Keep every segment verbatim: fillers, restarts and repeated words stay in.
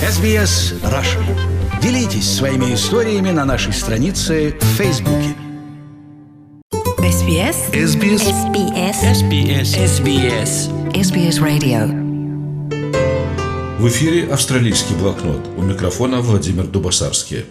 эс би эс Russian. Делитесь своими историями на нашей странице в Фейсбуке. эс би эс. эс би эс. эс би эс. эс би эс. эс би эс. эс би эс Radio. В эфире «Австралийский блокнот». У микрофона Владимир Дубасарский.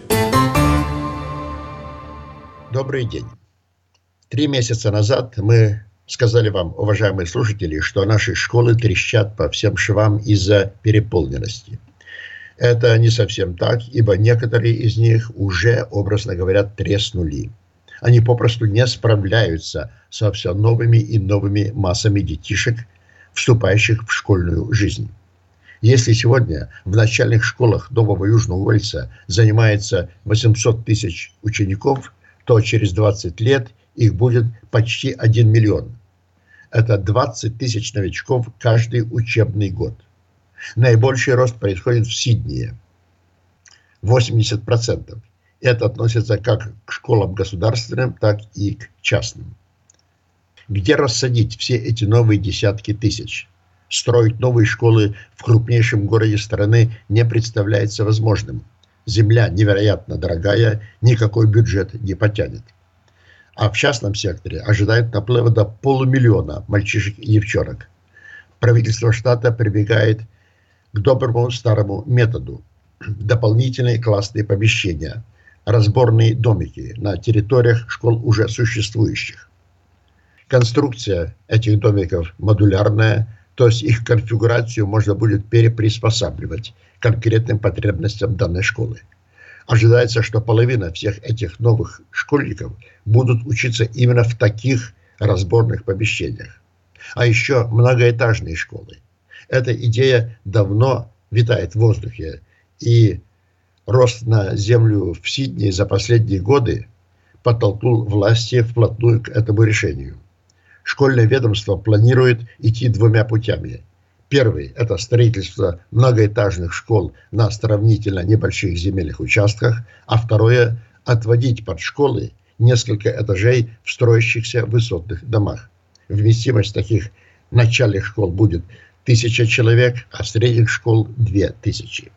Добрый день. Три месяца назад мы сказали вам, уважаемые слушатели, что наши школы трещат по всем швам из-за переполненности. Это не совсем так, ибо некоторые из них уже, образно говоря, треснули. Они попросту не справляются со все новыми и новыми массами детишек, вступающих в школьную жизнь. Если сегодня в начальных школах Нового Южного Уэльса занимается восемьсот тысяч учеников, то через двадцать лет их будет почти один миллион. Это двадцать тысяч новичков каждый учебный год. Наибольший рост происходит в Сиднее – восемьдесят процентов. Это относится как к школам государственным, так и к частным. Где рассадить все эти новые десятки тысяч? Строить новые школы в крупнейшем городе страны не представляется возможным. Земля невероятно дорогая, никакой бюджет не потянет. А в частном секторе ожидают наплыва до полумиллиона мальчишек и девчонок. Правительство штата прибегает к доброму старому методу. Дополнительные классные помещения, разборные домики на территориях школ уже существующих. Конструкция этих домиков модулярная, то есть их конфигурацию можно будет переприспосабливать к конкретным потребностям данной школы. Ожидается, что половина всех этих новых школьников будут учиться именно в таких разборных помещениях. А еще многоэтажные школы. Эта идея давно витает в воздухе, и рост на землю в Сиднее за последние годы подтолкнул власти вплотную к этому решению. Школьное ведомство планирует идти двумя путями. Первый – это строительство многоэтажных школ на сравнительно небольших земельных участках, а второе – отводить под школы несколько этажей в строящихся высотных домах. Вместимость таких начальных школ будет тысяча человек, а средних школ – две тысячи.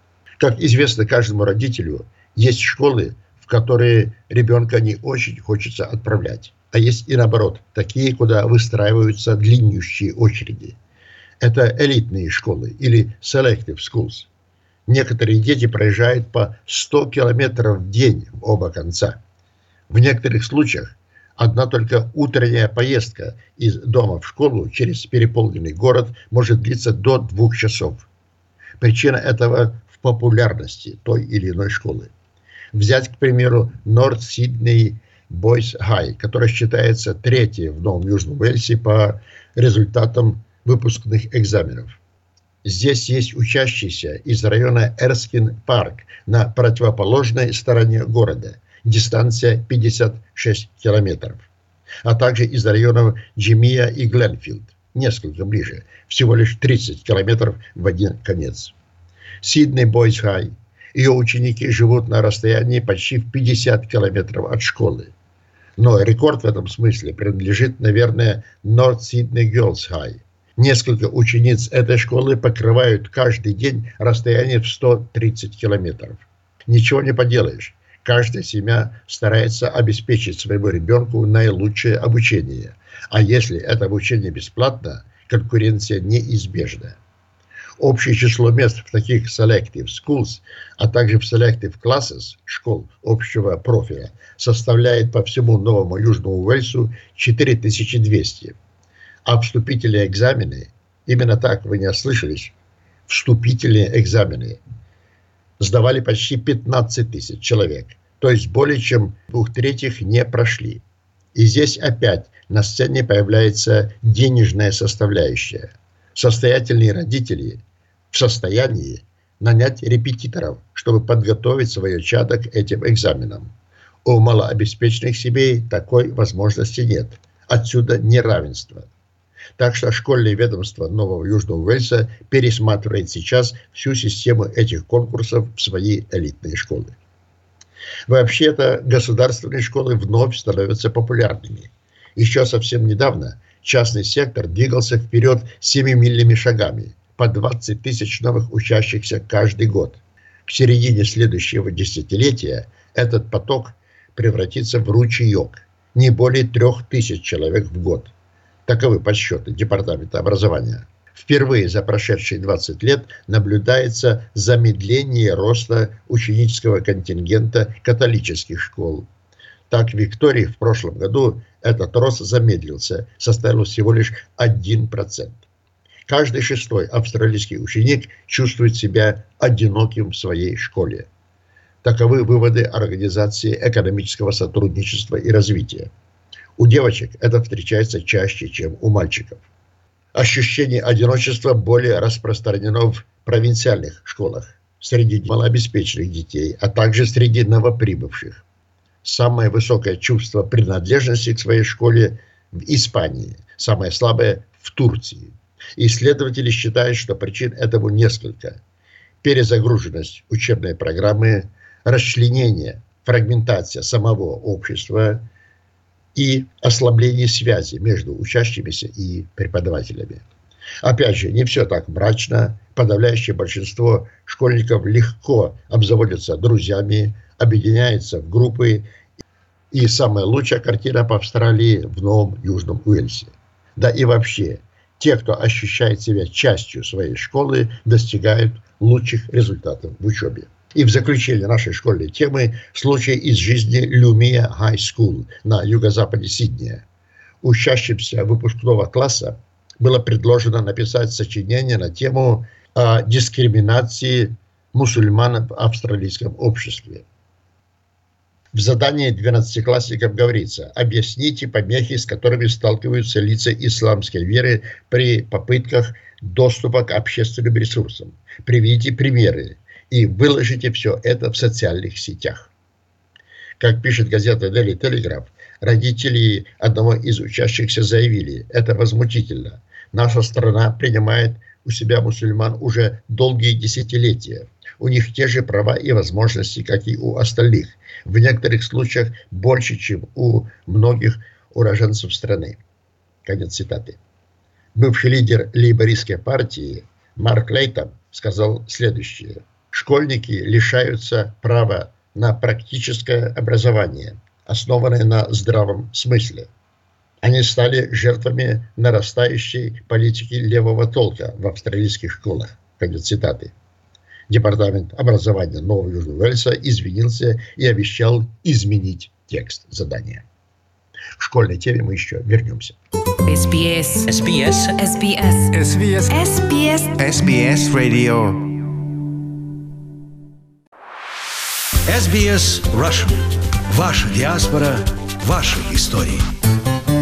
Как известно каждому родителю, есть школы, в которые ребенка не очень хочется отправлять. А есть и наоборот, такие, куда выстраиваются длиннющие очереди. Это элитные школы или selective schools. Некоторые дети проезжают по сто километров в день в оба конца. В некоторых случаях одна только утренняя поездка из дома в школу через переполненный город может длиться до двух часов. Причина этого в популярности той или иной школы. Взять, к примеру, North Sydney Boys High, которая считается третьей в Новом Южном Уэльсе по результатам выпускных экзаменов. Здесь есть учащиеся из района Эрскин Парк на противоположной стороне города, дистанция пятьдесят шесть километров, а также из районов Джимия и Гленфилд, несколько ближе, всего лишь тридцать километров в один конец. Сидней Boys High, ее ученики живут на расстоянии почти в пятьдесят километров от школы. Но рекорд в этом смысле принадлежит, наверное, North Sydney Girls High. Несколько учениц этой школы покрывают каждый день расстояние в сто тридцать километров. Ничего не поделаешь. Каждая семья старается обеспечить своему ребенку наилучшее обучение. А если это обучение бесплатно, конкуренция неизбежна. Общее число мест в таких selective schools, а также в selective classes, школ общего профиля, составляет по всему Новому Южному Уэльсу четыре тысячи двести. А вступительные экзамены, именно так вы не ослышались, вступительные экзамены сдавали почти пятнадцать тысяч человек, то есть более чем двух третьих не прошли. И здесь опять на сцене появляется денежная составляющая. Состоятельные родители в состоянии нанять репетиторов, чтобы подготовить свое чадо к этим экзаменам. У малообеспеченных семей такой возможности нет. Отсюда неравенство. Так что школьное ведомство Нового Южного Уэльса пересматривает сейчас всю систему этих конкурсов в свои элитные школы. Вообще-то государственные школы вновь становятся популярными. Еще совсем недавно частный сектор двигался вперед семимильными шагами. по двадцать тысяч новых учащихся каждый год. К середине следующего десятилетия этот поток превратится в ручеек. Не более трех тысяч человек в год. Таковы подсчеты Департамента образования. Впервые за прошедшие двадцать лет наблюдается замедление роста ученического контингента католических школ. Так, в Виктории в прошлом году этот рост замедлился, составил всего лишь один процент. Каждый шестой австралийский ученик чувствует себя одиноким в своей школе. Таковы выводы Организации экономического сотрудничества и развития. У девочек это встречается чаще, чем у мальчиков. Ощущение одиночества более распространено в провинциальных школах, среди малообеспеченных детей, а также среди новоприбывших. Самое высокое чувство принадлежности к своей школе в Испании, самое слабое в Турции. Исследователи считают, что причин этому несколько. Перезагруженность учебной программы, расчленение, фрагментация самого общества и ослабление связи между учащимися и преподавателями. Опять же, не все так мрачно. Подавляющее большинство школьников легко обзаводятся друзьями, объединяются в группы. И самая лучшая картина по Австралии в Новом Южном Уэльсе. Да и вообще, те, кто ощущает себя частью своей школы, достигают лучших результатов в учебе. И в заключение нашей школьной темы случай из жизни Люмия High School на юго-западе Сиднея. Учащимся выпускного класса было предложено написать сочинение на тему о дискриминации мусульман в австралийском обществе. В задании двенадцатиклассникам говорится: объясните помехи, с которыми сталкиваются лица исламской веры при попытках доступа к общественным ресурсам. Приведите примеры и выложите все это в социальных сетях. Как пишет газета Daily Telegraph, родители одного из учащихся заявили: это возмутительно. Наша страна принимает у себя мусульман уже долгие десятилетия. У них те же права и возможности, как и у остальных. В некоторых случаях больше, чем у многих уроженцев страны. Конец цитаты. Бывший лидер лейбористской партии Марк Лейтон сказал следующее: школьники лишаются права на практическое образование, основанное на здравом смысле. Они стали жертвами нарастающей политики левого толка в австралийских школах. Конец цитаты. Департамент образования Нового Южного Уэльса извинился и обещал изменить текст задания. К школьной теме мы еще вернемся. эс би эс. эс би эс. эс би эс. эс би эс. эс би эс. эс би эс Radio. эс би эс Russian. Ваша диаспора, ваши истории.